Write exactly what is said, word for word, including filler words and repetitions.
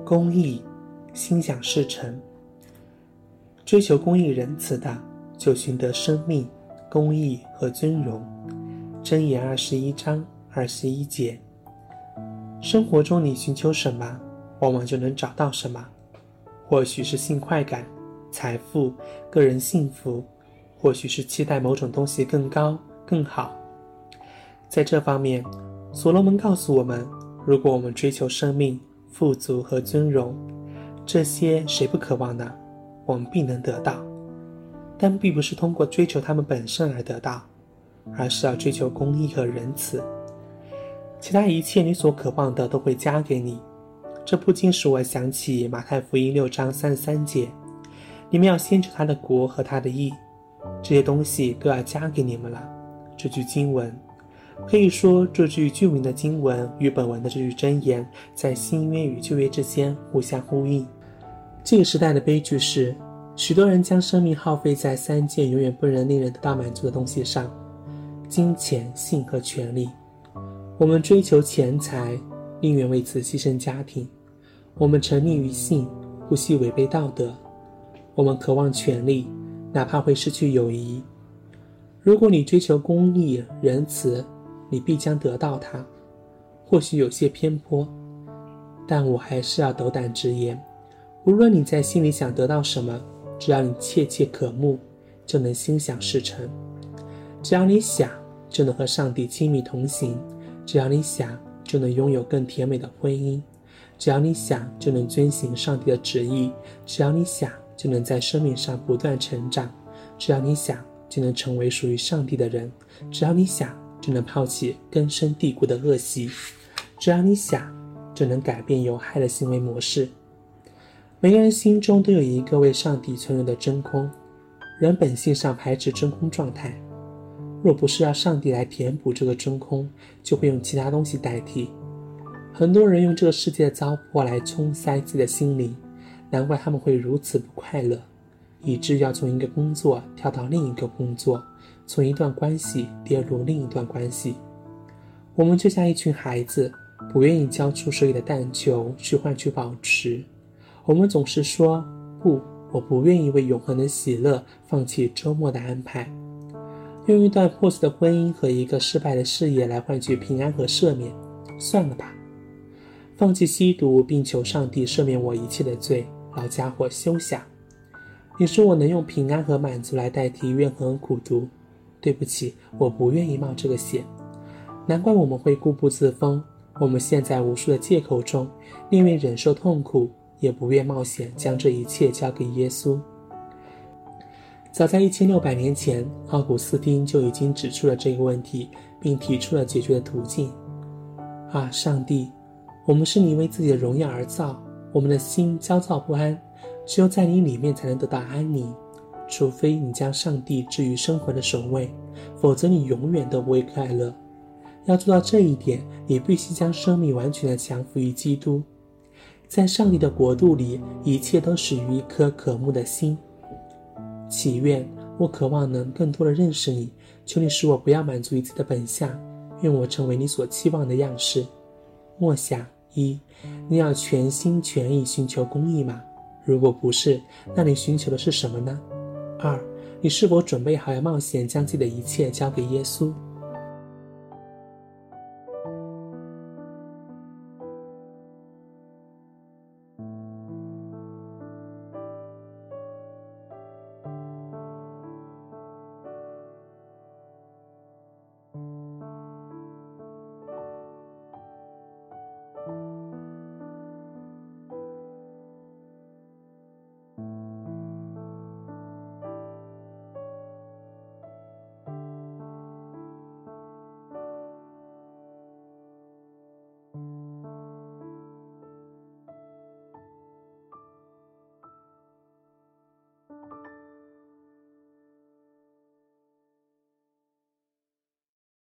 公义，心想事成。追求公义仁慈的，就寻得生命、公义和尊荣。箴言二十一章二十一节。生活中你寻求什么，往往就能找到什么。或许是性快感、财富、个人幸福，或许是期待某种东西更高、更好。在这方面，所罗门告诉我们，如果我们追求生命、富足和尊荣，这些谁不渴望呢？我们必能得到，但并不是通过追求它们本身而得到，而是要追求公义和仁慈。其他一切你所渴望的都会加给你。这不禁使我想起马太福音六章三十三节，你们要先求他的国和他的义，这些东西都要加给你们了。这句经文可以说，这句著名的经文与本文的这句箴言在新约与旧约之间互相呼应。这个时代的悲剧是，许多人将生命耗费在三件永远不能令人得到满足的东西上：金钱、性和权力。我们追求钱财，宁愿为此牺牲家庭；我们沉溺于性，不惜违背道德；我们渴望权力，哪怕会失去友谊。如果你追求公义、仁慈，你必将得到它。或许有些偏颇，但我还是要斗胆直言，无论你在心里想得到什么，只要你切切渴慕，就能心想事成。只要你想，就能和上帝亲密同行；只要你想，就能拥有更甜美的婚姻；只要你想，就能遵行上帝的旨意；只要你想，就能在生命上不断成长；只要你想，就能成为属于上帝的人；只要你想，就能抛弃根深蒂固的恶习；只要你想，就能改变有害的行为模式。每个人心中都有一个为上帝存留的真空，人本性上排斥真空状态，若不是要上帝来填补这个真空，就会用其他东西代替。很多人用这个世界的糟粕来冲塞自己的心灵，难怪他们会如此不快乐，以致要从一个工作跳到另一个工作，从一段关系跌入另一段关系。我们就像一群孩子，不愿意交出手里的弹球去换取宝石。我们总是说，不，我不愿意为永恒的喜乐放弃周末的安排。用一段破碎的婚姻和一个失败的事业来换取平安和赦免，算了吧。放弃吸毒并求上帝赦免我一切的罪，老家伙休想。你说我能用平安和满足来代替怨恨和苦毒，对不起，我不愿意冒这个险。难怪我们会固步自封，我们陷在无数的借口中，宁愿忍受痛苦，也不愿冒险将这一切交给耶稣。早在一千六百年前，奥古斯丁就已经指出了这个问题，并提出了解决的途径。啊，上帝，我们是你为自己的荣耀而造，我们的心焦躁不安，只有在你里面才能得到安宁。除非你将上帝置于生活的首位，否则你永远都不会快乐。要做到这一点，你必须将生命完全的降服于基督。在上帝的国度里，一切都始于一颗渴慕的心。祈愿我渴望能更多的认识你，求你使我不要满足于自己的本相，愿我成为你所期望的样式。默想一，你要全心全意寻求公义吗？如果不是，那你寻求的是什么呢？二，你是否准备好要冒险将自己的一切交给耶稣？